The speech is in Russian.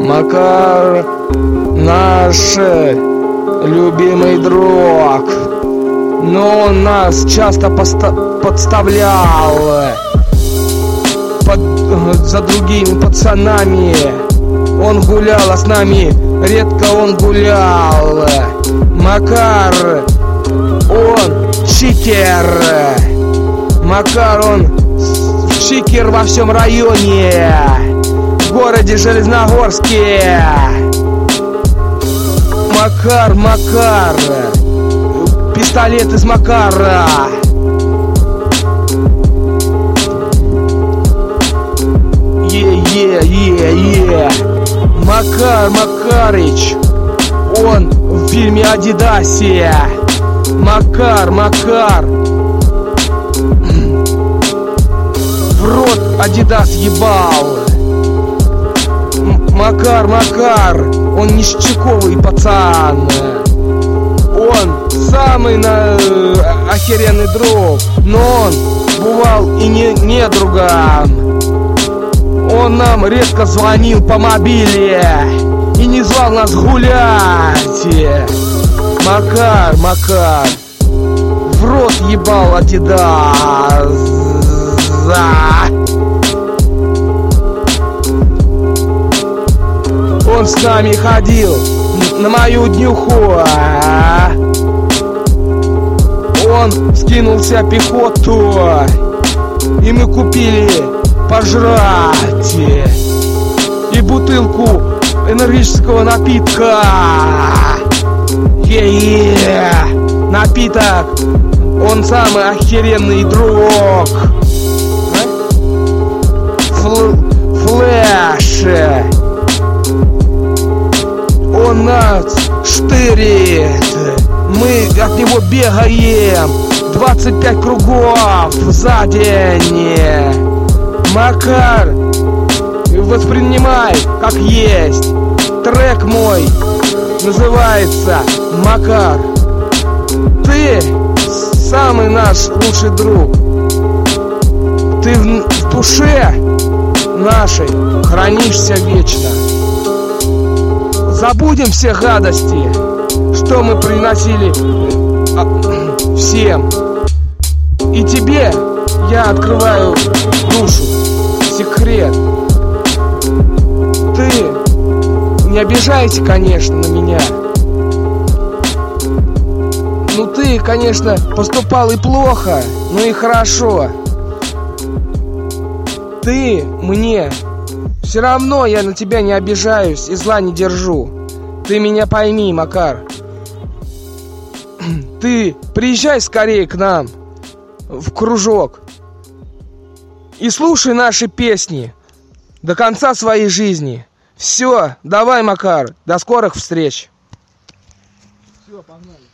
Макар наш любимый друг, но он нас часто подставлял за другими пацанами. Он гулял, а с нами редко он гулял. Макар, он чикер. Макар, он чикер во всем районе, в городе Железногорске. Макар, пистолет из Макара. Макарыч, он в фильме «Адидасе». Макар, в рот Адидас ебал. Макар, он ништяковый пацан. Он самый охеренный друг, но он бывал и не другом. Он нам редко звонил по мобиле и не звал нас гулять. Макар, в рот ебал Адидас. Он с нами ходил на мою днюху. Он скинулся пехоту, и мы купили пожрать и бутылку энергетического напитка. Напиток, он самый охеренный друг. Флэш, он нас штырит, мы от него бегаем 25 кругов за день. Макар, воспринимай как есть. Трек мой называется «Макар». Ты самый наш лучший друг. Ты в душе нашей хранишься вечно. Забудем все гадости, что мы приносили всем. И тебе я открываю душу, секрет. Ты не обижайся, конечно, на меня. Ну ты, конечно, поступал и плохо, но и хорошо. Ты мне, все равно я на тебя не обижаюсь и зла не держу. Ты меня пойми, Макар. Ты приезжай скорее к нам в кружок и слушай наши песни до конца своей жизни. Все, давай, Макар, до скорых встреч. Все, погнали.